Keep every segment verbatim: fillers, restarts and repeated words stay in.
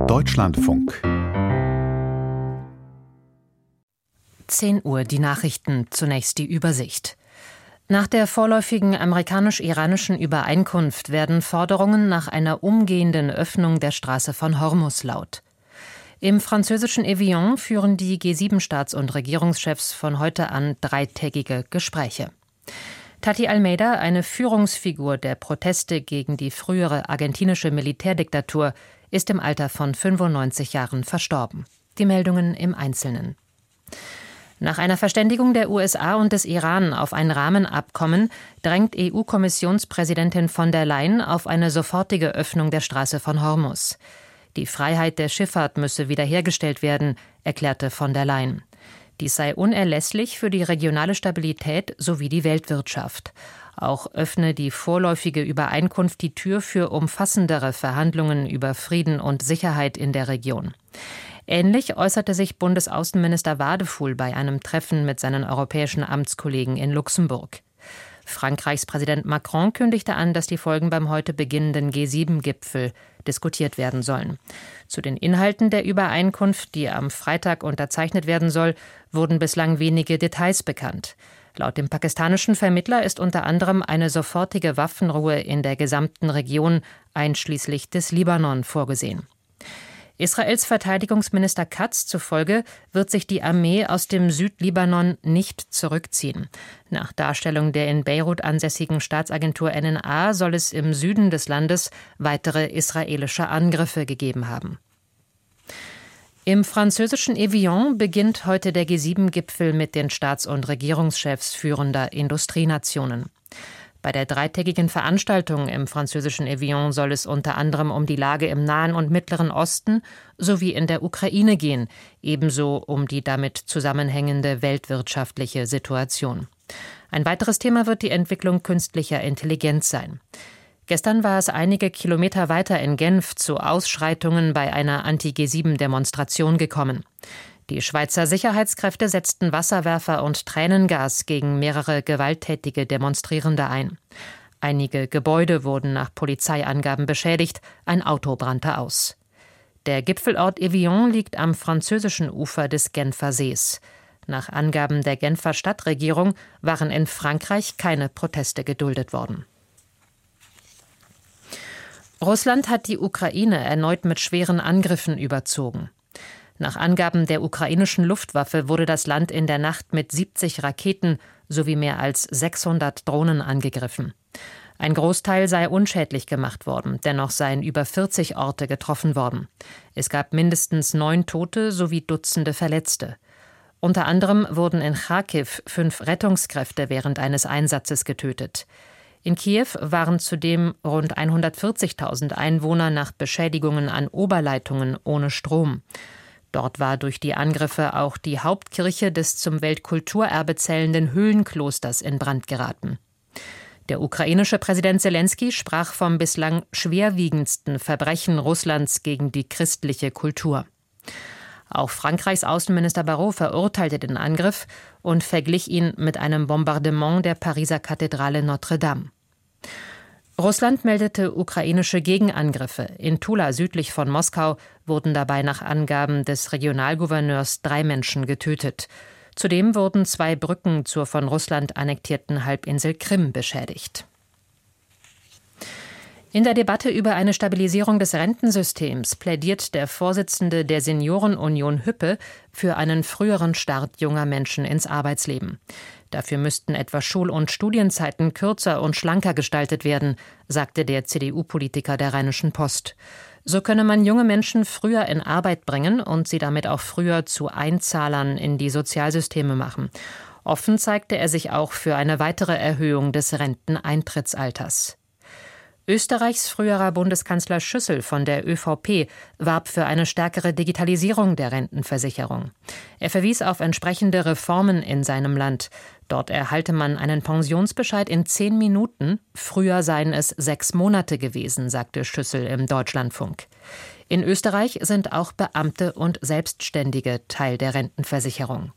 Deutschlandfunk. zehn Uhr, die Nachrichten, zunächst die Übersicht. Nach der vorläufigen amerikanisch-iranischen Übereinkunft werden Forderungen nach einer umgehenden Öffnung der Straße von Hormuz laut. Im französischen Evian führen die G sieben Staats- und Regierungschefs von heute an dreitägige Gespräche. Tati Almeida, eine Führungsfigur der Proteste gegen die frühere argentinische Militärdiktatur, ist im Alter von fünfundneunzig Jahren verstorben. Die Meldungen im Einzelnen. Nach einer Verständigung der U S A und des Iran auf ein Rahmenabkommen drängt E U-Kommissionspräsidentin von der Leyen auf eine sofortige Öffnung der Straße von Hormuz. Die Freiheit der Schifffahrt müsse wiederhergestellt werden, erklärte von der Leyen. Dies sei unerlässlich für die regionale Stabilität sowie die Weltwirtschaft. Auch öffne die vorläufige Übereinkunft die Tür für umfassendere Verhandlungen über Frieden und Sicherheit in der Region. Ähnlich äußerte sich Bundesaußenminister Wadefuhl bei einem Treffen mit seinen europäischen Amtskollegen in Luxemburg. Frankreichs Präsident Macron kündigte an, dass die Folgen beim heute beginnenden G sieben Gipfel diskutiert werden sollen. Zu den Inhalten der Übereinkunft, die am Freitag unterzeichnet werden soll, wurden bislang wenige Details bekannt. Laut dem pakistanischen Vermittler ist unter anderem eine sofortige Waffenruhe in der gesamten Region, einschließlich des Libanon, vorgesehen. Israels Verteidigungsminister Katz zufolge wird sich die Armee aus dem Südlibanon nicht zurückziehen. Nach Darstellung der in Beirut ansässigen Staatsagentur N N A soll es im Süden des Landes weitere israelische Angriffe gegeben haben. Im französischen Evian beginnt heute der G sieben Gipfel mit den Staats- und Regierungschefs führender Industrienationen. Bei der dreitägigen Veranstaltung im französischen Evian soll es unter anderem um die Lage im Nahen und Mittleren Osten sowie in der Ukraine gehen, ebenso um die damit zusammenhängende weltwirtschaftliche Situation. Ein weiteres Thema wird die Entwicklung künstlicher Intelligenz sein. Gestern war es einige Kilometer weiter in Genf zu Ausschreitungen bei einer Anti-G sieben Demonstration gekommen. Die Schweizer Sicherheitskräfte setzten Wasserwerfer und Tränengas gegen mehrere gewalttätige Demonstrierende ein. Einige Gebäude wurden nach Polizeiangaben beschädigt, ein Auto brannte aus. Der Gipfelort Evian liegt am französischen Ufer des Genfer Sees. Nach Angaben der Genfer Stadtregierung waren in Frankreich keine Proteste geduldet worden. Russland hat die Ukraine erneut mit schweren Angriffen überzogen. Nach Angaben der ukrainischen Luftwaffe wurde das Land in der Nacht mit siebzig Raketen sowie mehr als sechshundert Drohnen angegriffen. Ein Großteil sei unschädlich gemacht worden, dennoch seien über vierzig Orte getroffen worden. Es gab mindestens neun Tote sowie Dutzende Verletzte. Unter anderem wurden in Charkiw fünf Rettungskräfte während eines Einsatzes getötet. In Kiew waren zudem rund hundertvierzigtausend Einwohner nach Beschädigungen an Oberleitungen ohne Strom. Dort war durch die Angriffe auch die Hauptkirche des zum Weltkulturerbe zählenden Höhlenklosters in Brand geraten. Der ukrainische Präsident Selenskyj sprach vom bislang schwerwiegendsten Verbrechen Russlands gegen die christliche Kultur. Auch Frankreichs Außenminister Barrot verurteilte den Angriff und verglich ihn mit einem Bombardement der Pariser Kathedrale Notre-Dame. Russland meldete ukrainische Gegenangriffe. In Tula südlich von Moskau wurden dabei nach Angaben des Regionalgouverneurs drei Menschen getötet. Zudem wurden zwei Brücken zur von Russland annektierten Halbinsel Krim beschädigt. In der Debatte über eine Stabilisierung des Rentensystems plädiert der Vorsitzende der Seniorenunion Hüppe für einen früheren Start junger Menschen ins Arbeitsleben. Dafür müssten etwa Schul- und Studienzeiten kürzer und schlanker gestaltet werden, sagte der C D U-Politiker der Rheinischen Post. So könne man junge Menschen früher in Arbeit bringen und sie damit auch früher zu Einzahlern in die Sozialsysteme machen. Offen zeigte er sich auch für eine weitere Erhöhung des Renteneintrittsalters. Österreichs früherer Bundeskanzler Schüssel von der ÖVP warb für eine stärkere Digitalisierung der Rentenversicherung. Er verwies auf entsprechende Reformen in seinem Land. Dort erhalte man einen Pensionsbescheid in zehn Minuten. Früher seien es sechs Monate gewesen, sagte Schüssel im Deutschlandfunk. In Österreich sind auch Beamte und Selbstständige Teil der Rentenversicherung.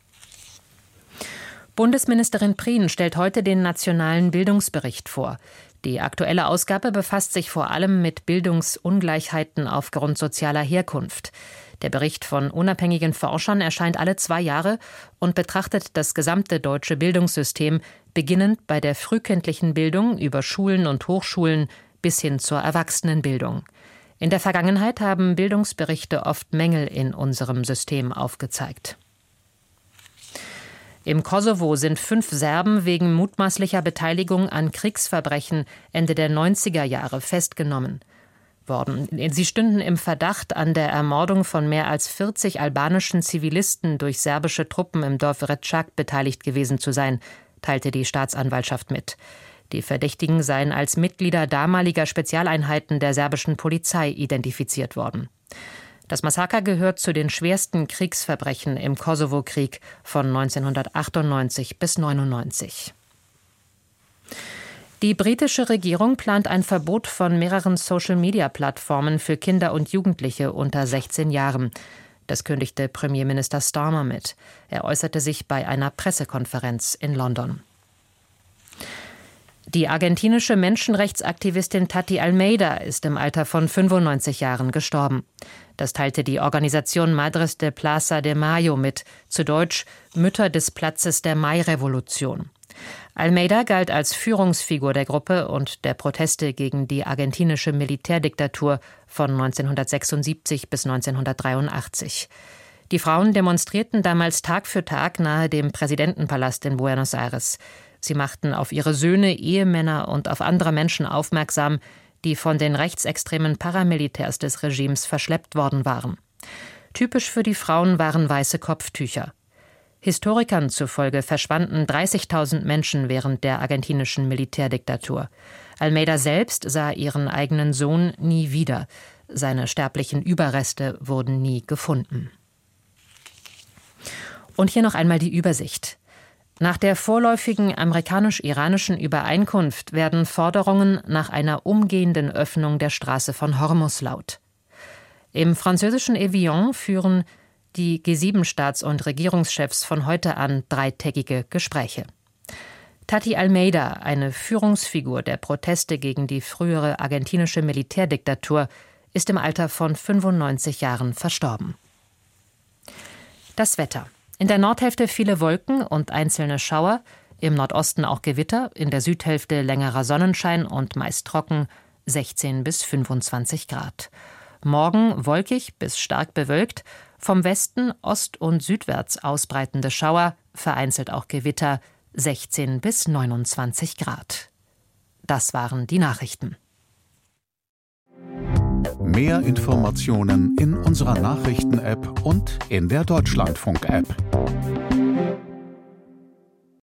Bundesministerin Prien stellt heute den nationalen Bildungsbericht vor. Die aktuelle Ausgabe befasst sich vor allem mit Bildungsungleichheiten aufgrund sozialer Herkunft. Der Bericht von unabhängigen Forschern erscheint alle zwei Jahre und betrachtet das gesamte deutsche Bildungssystem, beginnend bei der frühkindlichen Bildung über Schulen und Hochschulen bis hin zur Erwachsenenbildung. In der Vergangenheit haben Bildungsberichte oft Mängel in unserem System aufgezeigt. Im Kosovo sind fünf Serben wegen mutmaßlicher Beteiligung an Kriegsverbrechen Ende der neunziger Jahre festgenommen worden. Sie stünden im Verdacht, an der Ermordung von mehr als vierzig albanischen Zivilisten durch serbische Truppen im Dorf Rečak beteiligt gewesen zu sein, teilte die Staatsanwaltschaft mit. Die Verdächtigen seien als Mitglieder damaliger Spezialeinheiten der serbischen Polizei identifiziert worden. Das Massaker gehört zu den schwersten Kriegsverbrechen im Kosovo-Krieg von neunzehnhundertachtundneunzig bis neunundneunzig. Die britische Regierung plant ein Verbot von mehreren Social-Media-Plattformen für Kinder und Jugendliche unter sechzehn Jahren. Das kündigte Premierminister Starmer mit. Er äußerte sich bei einer Pressekonferenz in London. Die argentinische Menschenrechtsaktivistin Tati Almeida ist im Alter von fünfundneunzig Jahren gestorben. Das teilte die Organisation Madres de Plaza de Mayo mit, zu Deutsch Mütter des Platzes der Mai-Revolution. Almeida galt als Führungsfigur der Gruppe und der Proteste gegen die argentinische Militärdiktatur von neunzehnhundertsechsundsiebzig bis neunzehnhundertdreiundachtzig. Die Frauen demonstrierten damals Tag für Tag nahe dem Präsidentenpalast in Buenos Aires. Sie machten auf ihre Söhne, Ehemänner und auf andere Menschen aufmerksam, die von den rechtsextremen Paramilitärs des Regimes verschleppt worden waren. Typisch für die Frauen waren weiße Kopftücher. Historikern zufolge verschwanden dreißigtausend Menschen während der argentinischen Militärdiktatur. Almeida selbst sah ihren eigenen Sohn nie wieder. Seine sterblichen Überreste wurden nie gefunden. Und hier noch einmal die Übersicht. Nach der vorläufigen amerikanisch-iranischen Übereinkunft werden Forderungen nach einer umgehenden Öffnung der Straße von Hormuz laut. Im französischen Evian führen die G sieben Staats- und Regierungschefs von heute an dreitägige Gespräche. Tati Almeida, eine Führungsfigur der Proteste gegen die frühere argentinische Militärdiktatur, ist im Alter von fünfundneunzig Jahren verstorben. Das Wetter. In der Nordhälfte viele Wolken und einzelne Schauer, im Nordosten auch Gewitter, in der Südhälfte längerer Sonnenschein und meist trocken, sechzehn bis fünfundzwanzig Grad. Morgen wolkig bis stark bewölkt, vom Westen, Ost- und südwärts ausbreitende Schauer, vereinzelt auch Gewitter, sechzehn bis neunundzwanzig Grad. Das waren die Nachrichten. Mehr Informationen in unserer Nachrichten-App und in der Deutschlandfunk-App.